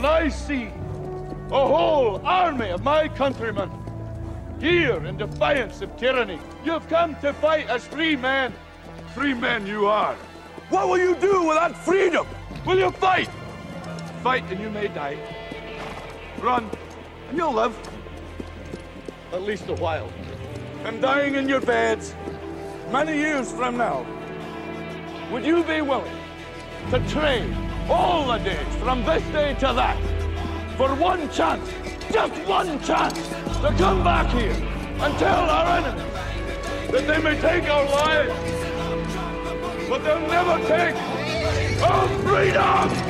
and I see a whole army of my countrymen here in defiance of tyranny. You've come to fight as free men. Free men you are. What will you do without freedom? Will you fight? Fight and you may die. Run and you'll live. At least a while. And dying in your beds many years from now, would you be willing to trade all the days from this day to that for one chance, just one chance, to come back here and tell our enemies that they may take our lives, but they'll never take our freedom!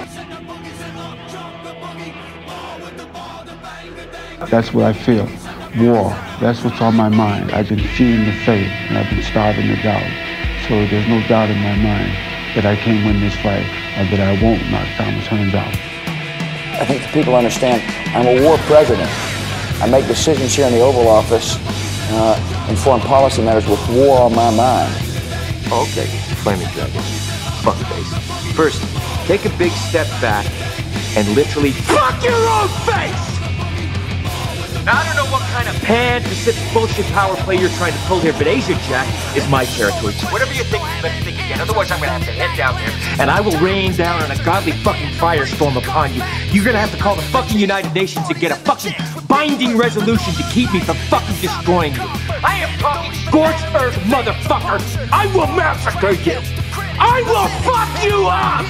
That's what I feel. War. That's what's on my mind. I've been feeding the faith, and I've been starving the doubt. So there's no doubt in my mind that I can win this fight, or that I won't knock Thomas Hearns out. I think people understand I'm a war president. I make decisions here in the Oval Office in foreign policy matters with war on my mind. Okay, Flaming Dragon. Fuckface. First, take a big step back and literally fuck your own face! Now, I don't know what kind of pan-Pacific bullshit power play you're trying to pull here, but Asia Jack is my territory. So whatever you think, let me think again. Otherwise, I'm gonna have to head down there, and I will rain down on a godly fucking firestorm upon you. You're gonna have to call the fucking United Nations and get a fucking binding resolution to keep me from fucking destroying you. I am talking scorched earth, motherfucker. I will massacre you. I will fuck you up.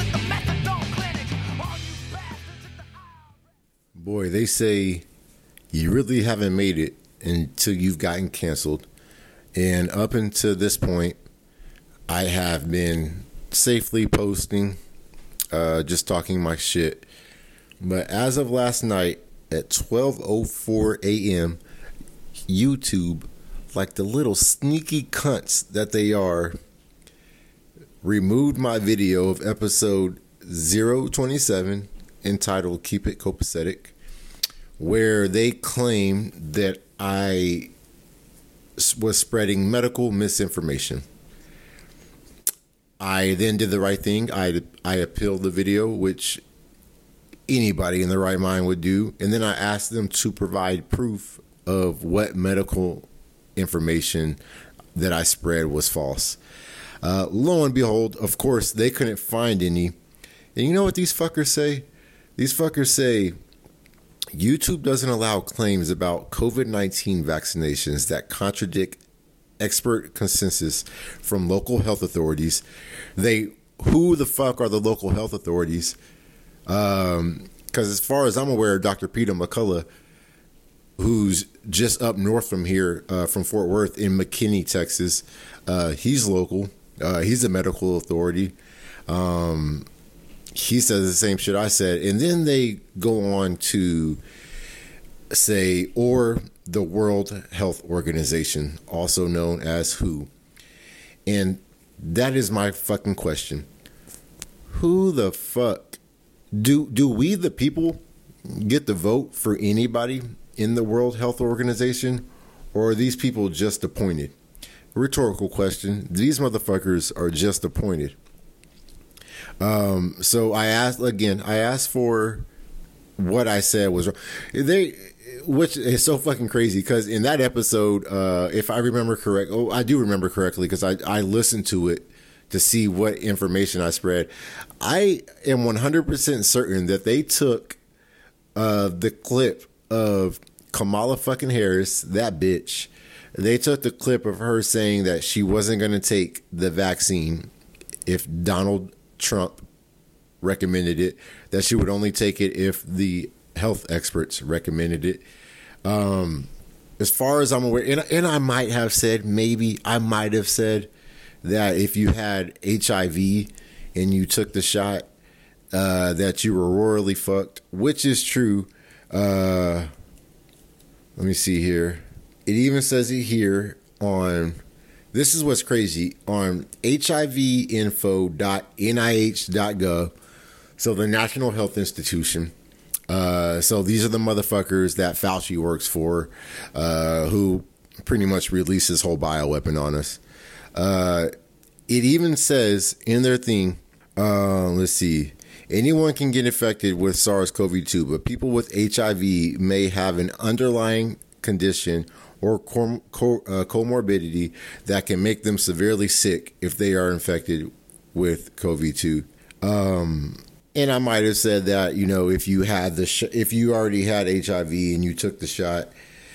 Boy, they say you really haven't made it until you've gotten canceled. And up until this point, I have been safely posting, just talking my shit. But as of last night at 12:04 a.m., YouTube, like the little sneaky cunts that they are, removed my video of episode 027 entitled Keep It Copacetic, where they claim that I was spreading medical misinformation. I then did the right thing. I appealed the video, which anybody in their right mind would do. And then I asked them to provide proof of what medical information that I spread was false. Lo and behold, of course, they couldn't find any. And you know what these fuckers say? These fuckers say, YouTube doesn't allow claims about COVID-19 vaccinations that contradict expert consensus from local health authorities. Who the fuck are the local health authorities? Because as far as I'm aware, Dr. Peter McCullough, who's just up north from here, from Fort Worth in McKinney, Texas, he's local. He's a medical authority. He says the same shit I said. And then they go on to say, or the World Health Organization, also known as WHO. And that is my fucking question. Who the fuck? Do we, the people, get the vote for anybody in the World Health Organization? Or are these people just appointed? Rhetorical question. These motherfuckers are just appointed. So I asked for what I said was wrong. Which is so fucking crazy because in that episode, if I remember correct, I do remember correctly because I listened to it to see what information I spread. I am 100% certain that they took the clip of Kamala fucking Harris, that bitch. They took the clip of her saying that she wasn't going to take the vaccine if Donald Trump recommended it, that she would only take it if the health experts recommended it. As far as I'm aware, and I might have said that if you had HIV and you took the shot, that you were royally fucked, which is true. Let me see here. It even says it here on, this is what's crazy, on hivinfo.nih.gov, so the National Health Institution. So these are the motherfuckers that Fauci works for, who pretty much released this whole bioweapon on us. It even says in their thing, let's see, Anyone can get infected with SARS-CoV-2, but people with HIV may have an underlying condition or comorbidity that can make them severely sick if they are infected with COVID-2. And I might have said that, you know, if you had if you already had HIV and you took the shot,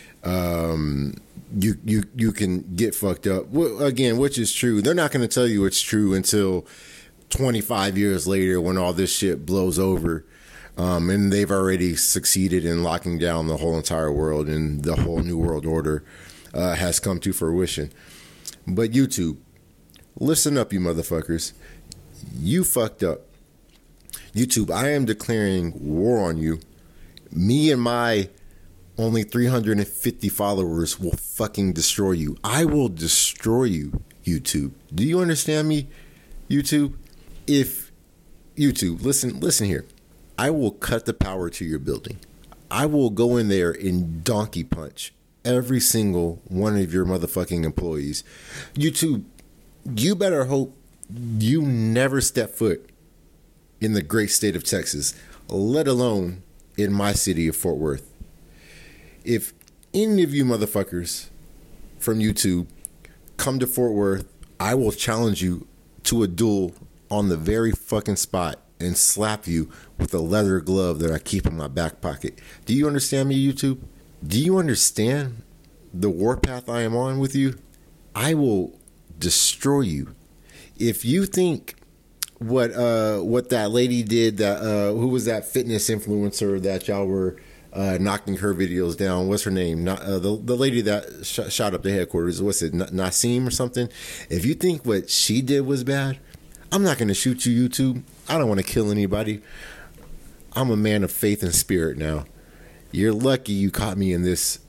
you can get fucked up. Again, which is true. They're not going to tell you it's true until 25 years later when all this shit blows over. And they've already succeeded in locking down the whole entire world, and the whole new world order has come to fruition. But YouTube, listen up, you motherfuckers. You fucked up. YouTube, I am declaring war on you. Me and my only 350 followers will fucking destroy you. I will destroy you, YouTube. Do you understand me, YouTube? If YouTube, listen here. I will cut the power to your building. I will go in there and donkey punch every single one of your motherfucking employees. YouTube, you better hope you never step foot in the great state of Texas, let alone in my city of Fort Worth. If any of you motherfuckers from YouTube come to Fort Worth, I will challenge you to a duel on the very fucking spot and slap you with a leather glove that I keep in my back pocket. Do you understand me, YouTube? Do you understand the warpath I am on with you? I will destroy you. If you think what that lady did, that who was that fitness influencer that y'all were knocking her videos down? What's her name? The lady that shot up the headquarters. What's it? Nasim or something? If you think what she did was bad, I'm not going to shoot you, YouTube. I don't want to kill anybody. I'm a man of faith and spirit now. You're lucky you caught me in this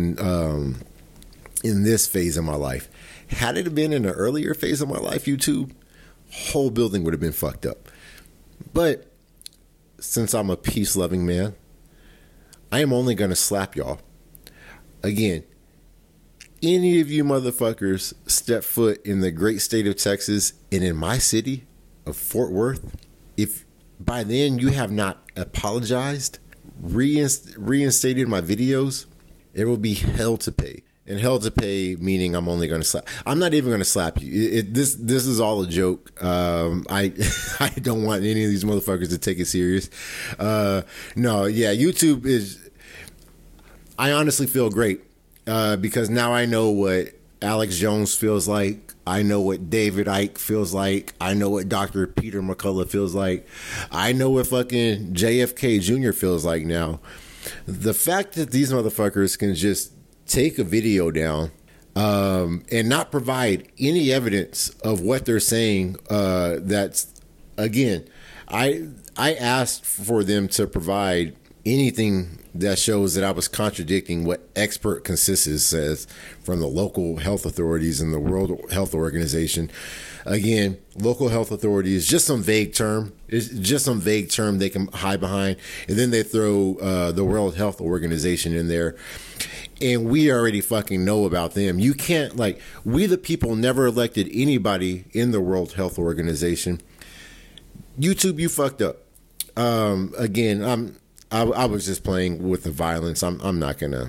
phase of my life. Had it been in an earlier phase of my life, YouTube, whole building would have been fucked up. But since I'm a peace-loving man, I am only going to slap y'all. Again, any of you motherfuckers step foot in the great state of Texas and in my city of Fort Worth, if by then you have not apologized, reinstated my videos, it will be hell to pay. And hell to pay meaning I'm only going to slap. I'm not even going to slap you. This is all a joke. I don't want any of these motherfuckers to take it serious. No, yeah, YouTube is. I honestly feel great because now I know what Alex Jones feels like. I know what David Icke feels like. I know what Dr. Peter McCullough feels like. I know what fucking JFK Jr. feels like now. The fact that these motherfuckers can just take a video down and not provide any evidence of what they're saying, that's, again, I asked for them to provide anything that shows that I was contradicting what expert consensus says from the local health authorities and the World Health Organization. Again, local health authority is just some vague term. It's just some vague term they can hide behind. And then they throw the World Health Organization in there. And we already fucking know about them. You can't, like, we the people never elected anybody in the World Health Organization. YouTube, you fucked up. Again, I was just playing with the violence. I'm not gonna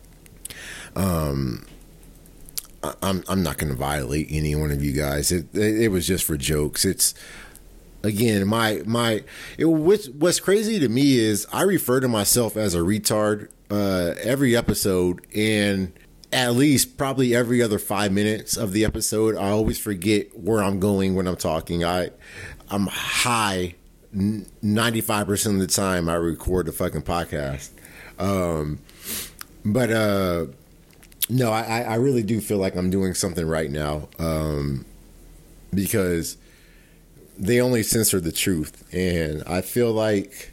I'm not gonna violate any one of you guys. It was just for jokes. It's, again, what's crazy to me is I refer to myself as a retard every episode, and at least probably every other 5 minutes of the episode, I always forget where I'm going when I'm talking. I'm high 95% of the time I record the fucking podcast. But no, I really do feel like I'm doing something right now, because they only censor the truth, and I feel like,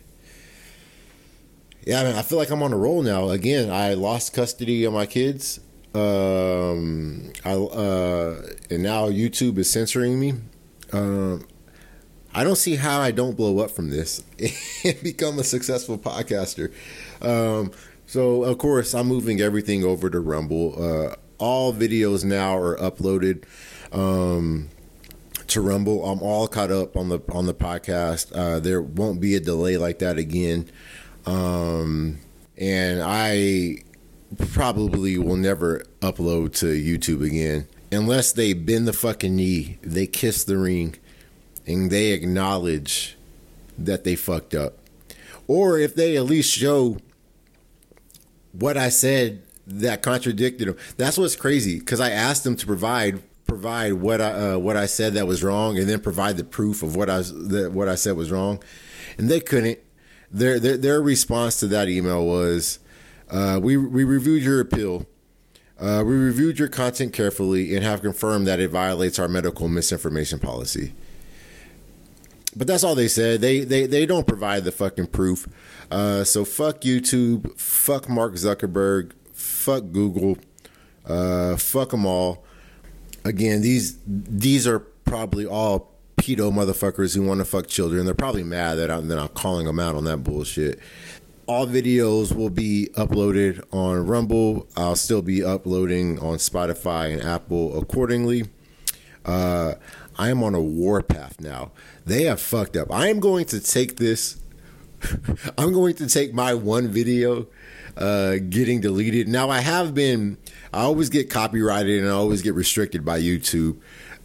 yeah, I feel like I'm on a roll now. Again, I lost custody of my kids, and now YouTube is censoring me. I don't see how I don't blow up from this and become a successful podcaster. So, of course, I'm moving everything over to Rumble. All videos now are uploaded to to Rumble. I'm all caught up on the podcast. There won't be a delay like that again. And I probably will never upload to YouTube again unless they bend the fucking knee, they kiss the ring, and they acknowledge that they fucked up. Or if they at least show what I said that contradicted them. That's what's crazy, because I asked them to provide what I said that was wrong, and then provide the proof of what I said was wrong, and they couldn't. Their response to that email was, we reviewed your appeal. We reviewed your content carefully and have confirmed that it violates our medical misinformation policy. But that's all they said. They don't provide the fucking proof. So fuck YouTube, fuck Mark Zuckerberg, fuck Google, fuck them all. Again, these are probably all pedo motherfuckers who want to fuck children. They're probably mad that I'm calling them out on that bullshit. All videos will be uploaded on Rumble. I'll still be uploading on Spotify and Apple accordingly. I am on a warpath now. They have fucked up. I am going to take this. I'm going to take my one video getting deleted. Now, I always get copyrighted and I always get restricted by YouTube.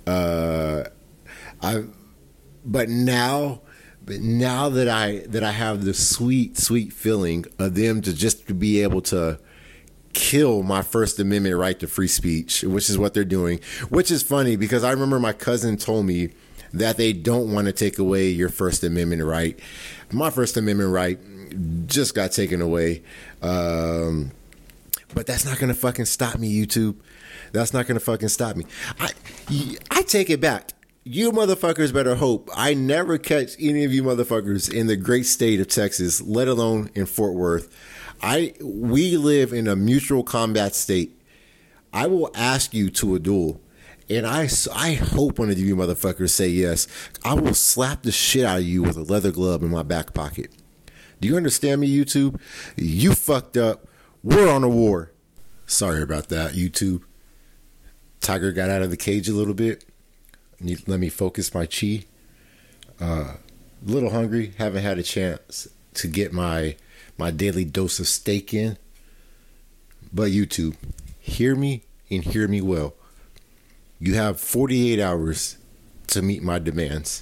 But now that I have the sweet feeling of them to be able to kill my First Amendment right to free speech, which is what they're doing, which is funny because I remember my cousin told me that they don't want to take away your First Amendment right. My First Amendment right just got taken away. But that's not going to fucking stop me, YouTube. That's not going to fucking stop me. I take it back. You motherfuckers better hope I never catch any of you motherfuckers in the great state of Texas, let alone in Fort Worth. We live in a mutual combat state. I will ask you to a duel, and I hope one of you motherfuckers say yes. I will slap the shit out of you with a leather glove in my back pocket. Do you understand me, YouTube? You fucked up. We're on a war. Sorry about that, YouTube. Tiger got out of the cage a little bit. Let me focus my chi. A little hungry. Haven't had a chance to get my daily dose of steak in. But YouTube, hear me and hear me well. You have 48 hours to meet my demands.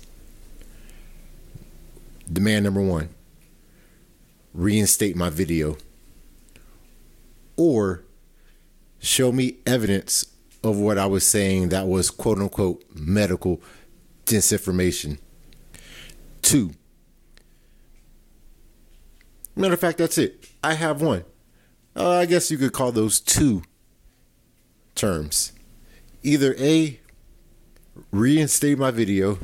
Demand number 1, reinstate my video. Or show me evidence of what I was saying that was quote unquote medical disinformation. 2. Matter of fact, that's it. I have one. I guess you could call those 2 terms. Either A, reinstate my video,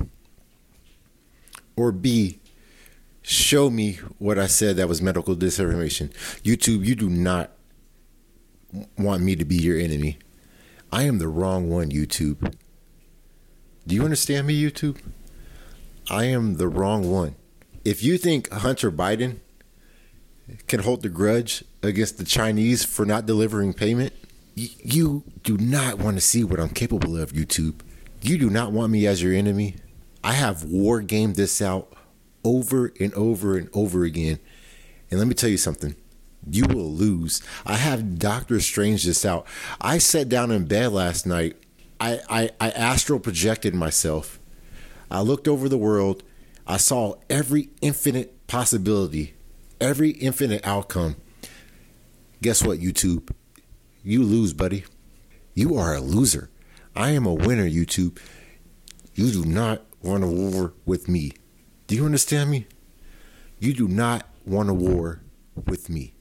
or B, show me what I said that was medical disinformation. YouTube, you do not want me to be your enemy. I am the wrong one, YouTube. Do you understand me, YouTube? I am the wrong one. If you think Hunter Biden can hold the grudge against the Chinese for not delivering payment, you do not want to see what I'm capable of, YouTube. You do not want me as your enemy. I have war gamed this out over and over and over again. And let me tell you something. You will lose. I have Doctor Strange this out. I sat down in bed last night. I astral projected myself. I looked over the world. I saw every infinite possibility, every infinite outcome. Guess what, YouTube? You lose, buddy. You are a loser. I am a winner, YouTube. You do not want a war with me. Do you understand me? You do not want a war with me.